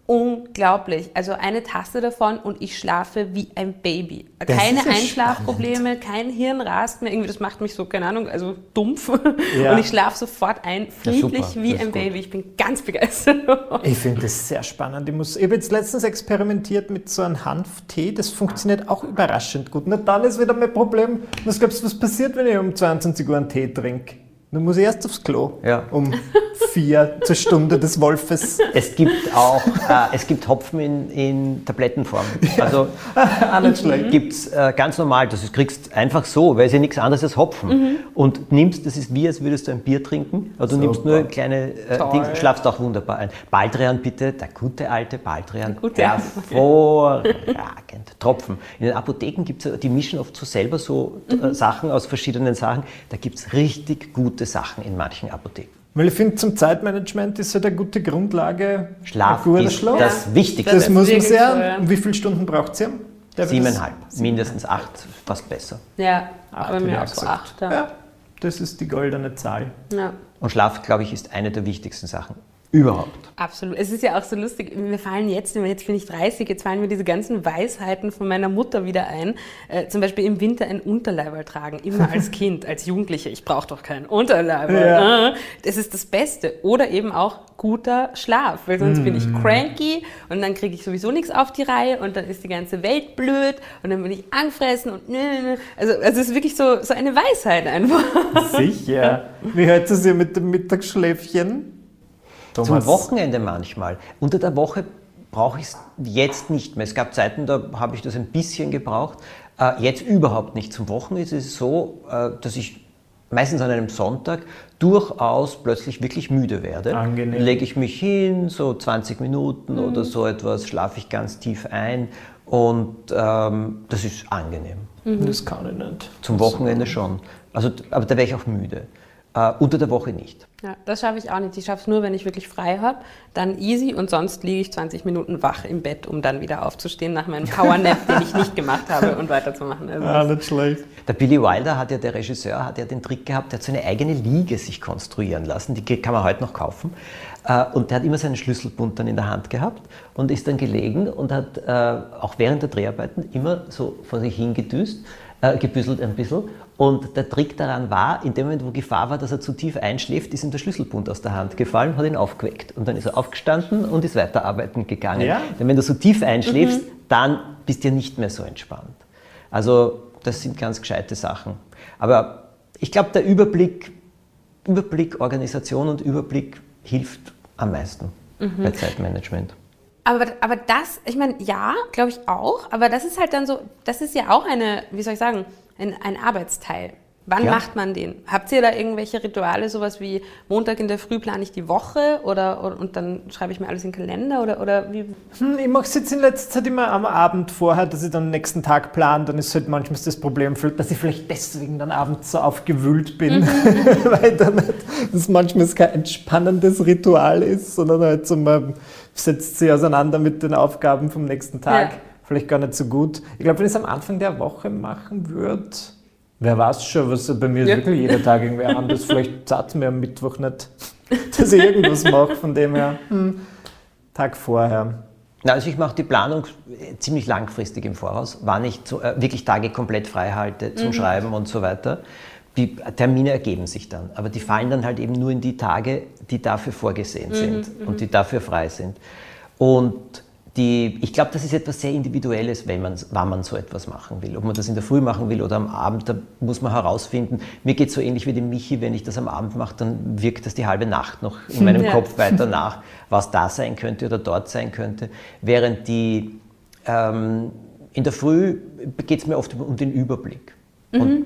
unglaublich. Also eine Tasse davon und ich schlafe wie ein Baby. Das keine ja Einschlafprobleme, spannend. Kein Hirn rast mehr. Irgendwie, das macht mich so, keine Ahnung, also dumpf. Ja. Und ich schlafe sofort ein, friedlich ja, wie ein Baby. Ich bin ganz begeistert. Ich finde das sehr spannend. Ich, muss, ich habe jetzt letztens experimentiert mit so einem Hanftee. Das funktioniert auch überraschend gut. Und dann ist wieder mein Problem, was glaubst du, was passiert, wenn ich um zweiundzwanzig Uhr einen Tee trinke? Dann muss ich erst aufs Klo, ja. um vier zur Stunde des Wolfes. Es gibt auch, äh, es gibt Hopfen in, in Tablettenform. Ja. Also auch nicht schlecht. Gibt es äh, ganz normal, das ist, kriegst einfach so, weil es ja nichts anderes als Hopfen. Mhm. Und nimmst, das ist wie, als würdest du ein Bier trinken, aber du Super. nimmst nur kleine äh, Dinge, schlafst auch wunderbar ein. Baldrian bitte, der gute alte Baldrian, gute. hervorragend. Tropfen. In den Apotheken gibt es, die mischen oft so selber so mhm. äh, Sachen aus verschiedenen Sachen, da gibt es richtig gute Sachen in manchen Apotheken. Weil ich finde, zum Zeitmanagement ist halt eine gute Grundlage. Schlaf ist Schlaf. das ja. Wichtigste. Das, das muss man sehr. So, ja. Und wie viele Stunden braucht sie? Siebeneinhalb. Mindestens acht, fast besser. Ja, acht, aber mir auch so acht. Ja. ja, das ist die goldene Zahl. Ja. Und Schlaf, glaube ich, ist eine der wichtigsten Sachen. Überhaupt. Absolut. Es ist ja auch so lustig, mir fallen jetzt, jetzt bin ich dreißig, jetzt fallen mir diese ganzen Weisheiten von meiner Mutter wieder ein. Äh, zum Beispiel im Winter ein Unterleiberl tragen, immer als Kind, als Jugendliche. Ich brauche doch keinen Unterleiberl. Ja. Das ist das Beste. Oder eben auch guter Schlaf, weil sonst mm. bin ich cranky und dann kriege ich sowieso nichts auf die Reihe und dann ist die ganze Welt blöd und dann bin ich angefressen und nö, nö. Also, also es ist wirklich so, so eine Weisheit einfach. Sicher. Wie hört es ihr mit dem Mittagsschläfchen? Thomas. Zum Wochenende manchmal. Unter der Woche brauche ich es jetzt nicht mehr. Es gab Zeiten, da habe ich das ein bisschen gebraucht. Äh, jetzt überhaupt nicht. Zum Wochenende ist es so, äh, dass ich meistens an einem Sonntag durchaus plötzlich wirklich müde werde. Angenehm. Lege ich mich hin, so zwanzig Minuten mhm. oder so etwas, schlafe ich ganz tief ein und ähm, das ist angenehm. Mhm. Das kann ich nicht. Zum Wochenende schon. Also, aber da wäre ich auch müde. Uh, unter der Woche nicht. Ja, das schaffe ich auch nicht. Ich schaffe es nur, wenn ich wirklich frei habe, dann easy und sonst liege ich zwanzig Minuten wach im Bett, um dann wieder aufzustehen nach meinem Powernap, den ich nicht gemacht habe und weiterzumachen. Also ah, nicht schlecht. Der Billy Wilder, hat ja, der Regisseur, hat ja den Trick gehabt, der hat so eine eigene Liege sich konstruieren lassen, die kann man heute noch kaufen. Uh, und der hat immer seinen Schlüsselbund dann in der Hand gehabt und ist dann gelegen und hat uh, auch während der Dreharbeiten immer so vor sich hingedüst, uh, gebüsselt ein bisschen. Und der Trick daran war, in dem Moment, wo Gefahr war, dass er zu tief einschläft, ist ihm der Schlüsselbund aus der Hand gefallen, hat ihn aufgeweckt. Und dann ist er aufgestanden und ist weiterarbeiten gegangen. Ja. Denn wenn du so tief einschläfst, mhm. dann bist du ja nicht mehr so entspannt. Also das sind ganz gescheite Sachen. Aber ich glaube, der Überblick, Überblick, Organisation und Überblick hilft am meisten mhm. bei Zeitmanagement. Aber, aber das, ich meine, ja, glaube ich auch, aber das ist halt dann so, das ist ja auch eine, wie soll ich sagen, ein, ein Arbeitsteil. Wann ja. macht man den? Habt ihr da irgendwelche Rituale, sowas wie Montag in der Früh plane ich die Woche oder, oder und dann schreibe ich mir alles in den Kalender oder, oder wie? Hm, ich mache es jetzt in letzter Zeit immer am Abend vorher, dass ich dann den nächsten Tag plane, dann ist halt manchmal das Problem, dass ich vielleicht deswegen dann abends so aufgewühlt bin, mhm. weil dann nicht, das manchmal kein entspannendes Ritual ist, sondern halt so, man setzt sich auseinander mit den Aufgaben vom nächsten Tag. Ja. Vielleicht gar nicht so gut. Ich glaube, wenn ich es am Anfang der Woche machen würde, wer weiß schon, was bei mir ja. ist wirklich jeder Tag irgendwie anders. Vielleicht sagt es mir am Mittwoch nicht, dass ich irgendwas mache, von dem her, hm, Tag vorher. Na, also ich mache die Planung ziemlich langfristig im Voraus, wann ich zu, äh, wirklich Tage komplett frei halte zum mhm. Schreiben und so weiter. Die Termine ergeben sich dann, aber die fallen dann halt eben nur in die Tage, die dafür vorgesehen mhm. sind und die dafür frei sind. Und Die, ich glaube, das ist etwas sehr Individuelles, wenn man, wann man so etwas machen will. Ob man das in der Früh machen will oder am Abend, da muss man herausfinden. Mir geht es so ähnlich wie dem Michi, wenn ich das am Abend mache, dann wirkt das die halbe Nacht noch in meinem ja. Kopf weiter nach, was da sein könnte oder dort sein könnte. Während die, ähm, in der Früh geht es mir oft um den Überblick. Mhm, und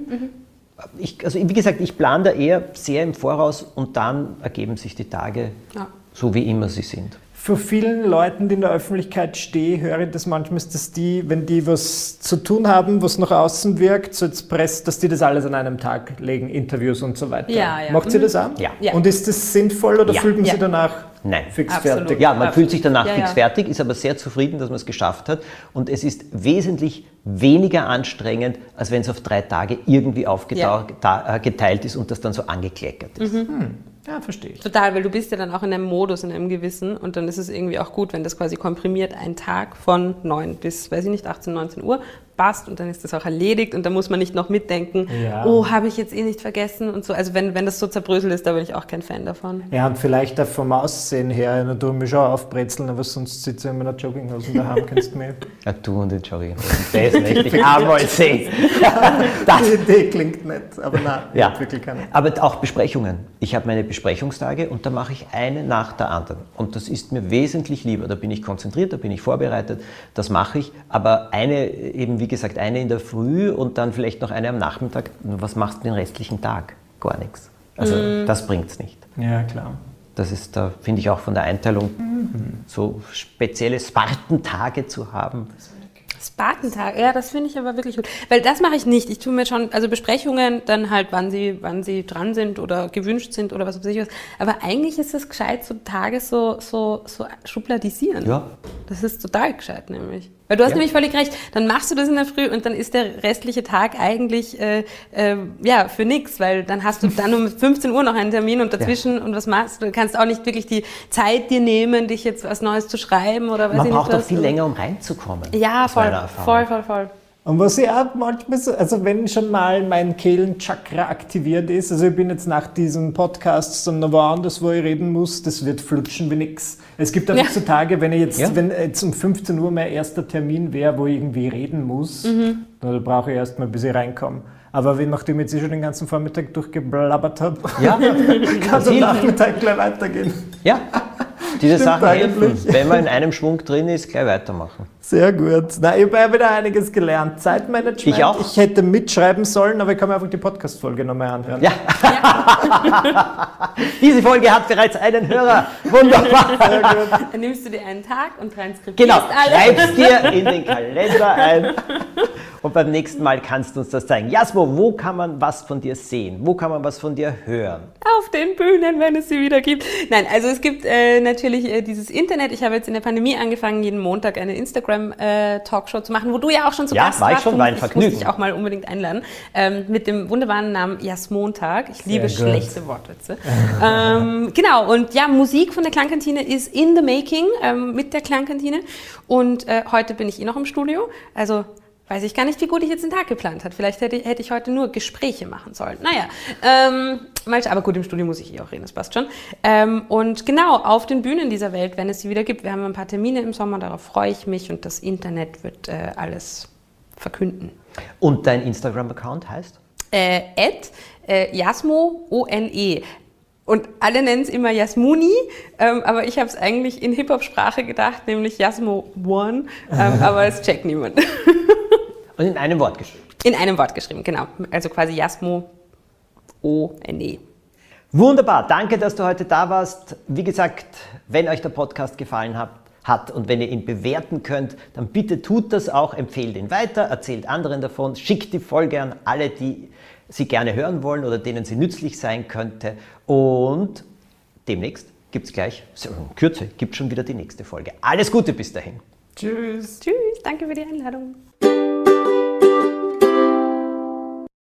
ich, also wie gesagt, ich plane da eher sehr im Voraus und dann ergeben sich die Tage ja. so, wie immer sie sind. Für vielen Leuten, die in der Öffentlichkeit stehen, höre ich das manchmal, dass die, wenn die was zu tun haben, was nach außen wirkt, so jetzt Presse, dass die das alles an einem Tag legen, Interviews und so weiter. Ja, ja. Macht sie das auch? Ja. ja. Und ist das sinnvoll oder ja. fühlt man ja. sich danach Nein. Fix Absolut. fertig. Ja, man Absolut. fühlt sich danach Ja, fix ja. fertig, ist aber sehr zufrieden, dass man es geschafft hat. Und es ist wesentlich weniger anstrengend, als wenn es auf drei Tage irgendwie aufgeteilt ist und das dann so angekleckert ist. Mhm. Ja, verstehe ich. Total, weil du bist ja dann auch in einem Modus, in einem gewissen und dann ist es irgendwie auch gut, wenn das quasi komprimiert ein Tag von neun bis, weiß ich nicht, achtzehn, neunzehn Uhr passt und dann ist das auch erledigt und dann muss man nicht noch mitdenken, Ja. oh, habe ich jetzt eh nicht vergessen und so. Also wenn, wenn das so zerbröselt ist, da bin ich auch kein Fan davon. Ja, und vielleicht auch vom Aussehen her, da tue ich mich schon aufbrezeln, aber sonst sitze ich in meiner Jogginghose daheim, kennst du mich? Ja, du und die Jogginghosen, das möchte ich einmal sehen. Das, Die Idee klingt nett, aber nein, ja. ich hab wirklich keine. Aber auch Besprechungen. Ich habe meine Besprechungstage und da mache ich eine nach der anderen. Und das ist mir wesentlich lieber. Da bin ich konzentriert, da bin ich vorbereitet, das mache ich. Aber eine, eben wie gesagt, eine in der Früh und dann vielleicht noch eine am Nachmittag. Was machst du den restlichen Tag? Gar nichts. Also Mhm. das bringt es nicht. Ja, klar. Das ist, da finde ich auch von der Einteilung, so spezielle Spartentage zu haben. Spartentag, ja, das finde ich aber wirklich gut. Weil das mache ich nicht. Ich tue mir schon, also Besprechungen dann halt, wann sie, wann sie dran sind oder gewünscht sind oder was weiß ich was. Aber eigentlich ist es gescheit, so Tage so, so, so schubladisieren. Ja. Das ist total gescheit, nämlich. Weil du hast Ja. nämlich völlig recht. Dann machst du das in der Früh und dann ist der restliche Tag eigentlich äh, äh, ja, für nichts, weil dann hast du dann um fünfzehn Uhr noch einen Termin und dazwischen und was machst du? Du kannst auch nicht wirklich die Zeit dir nehmen, dich jetzt was Neues zu schreiben oder weiß Man ich nicht braucht auch was. viel länger, um reinzukommen. Ja, aus voll, meiner Erfahrung. voll, voll, voll. Und was ich auch manchmal so, also wenn schon mal mein Kehlenchakra aktiviert ist, also ich bin jetzt nach diesem Podcast dann noch woanders, wo ich reden muss, das wird flutschen wie nix. Es gibt einfach Ja. so Tage, wenn ich jetzt, Ja. wenn jetzt um fünfzehn Uhr mein erster Termin wäre, wo ich irgendwie reden muss, Mhm. dann brauche ich erst mal, bis ich reinkomme. Aber wenn, nachdem ich jetzt eh schon den ganzen Vormittag durchgeblabbert habe, Ja, kann es am Nachmittag gleich weitergehen. ja. Diese Stimmt Sachen helfen. eigentlich. Wenn man in einem Schwung drin ist, gleich weitermachen. Sehr gut. Na, ich habe ja wieder einiges gelernt. Zeitmanagement. Ich auch. Ich hätte mitschreiben sollen, aber ich kann mir einfach die Podcast-Folge nochmal anhören. Ja. Diese Folge hat bereits einen Hörer. Wunderbar. Sehr gut. Dann nimmst du dir einen Tag und transkribierst Genau, alles. schreib's dir in den Kalender ein. Und beim nächsten Mal kannst du uns das zeigen. Jasmo, wo kann man was von dir sehen? Wo kann man was von dir hören? Auf den Bühnen, wenn es sie wieder gibt. Nein, also es gibt äh, natürlich äh, dieses Internet. Ich habe jetzt in der Pandemie angefangen, jeden Montag eine Instagram-Talkshow zu machen, wo du ja auch schon zu Ja, Gast war ich warst. schon, und war ein ich Vergnügen. muss dich auch mal unbedingt einladen. Ähm, mit dem wunderbaren Namen Jasmontag. Ich liebe gut. schlechte Wortwitze. ähm, genau, und ja, Musik von der Klangkantine ist in the making ähm, mit der Klangkantine. Und äh, heute bin ich eh noch im Studio. Also weiß ich gar nicht, wie gut ich jetzt den Tag geplant habe. Vielleicht hätte, hätte ich heute nur Gespräche machen sollen. Naja, ähm, mal, aber gut, im Studio muss ich eh auch reden, das passt schon. Ähm, und genau, auf den Bühnen dieser Welt, wenn es sie wieder gibt. Wir haben ein paar Termine im Sommer, darauf freue ich mich und das Internet wird äh, alles verkünden. Und dein Instagram-Account heißt? Äh, at äh, Jasmo, O N E. Und alle nennen es immer Jasmuni, ähm, aber ich habe es eigentlich in Hip-Hop-Sprache gedacht, nämlich Jasmo One, ähm, aber es checkt niemand. Und in einem Wort geschrieben. In einem Wort geschrieben, genau. Also quasi Jasmo, O N E. Wunderbar, danke, dass du heute da warst. Wie gesagt, wenn euch der Podcast gefallen hat, hat und wenn ihr ihn bewerten könnt, dann bitte tut das auch, empfehlt ihn weiter, erzählt anderen davon, schickt die Folge an alle, die sie gerne hören wollen oder denen sie nützlich sein könnte. Und demnächst gibt es gleich, so in Kürze, gibt es schon wieder die nächste Folge. Alles Gute bis dahin. Tschüss. Tschüss, danke für die Einladung.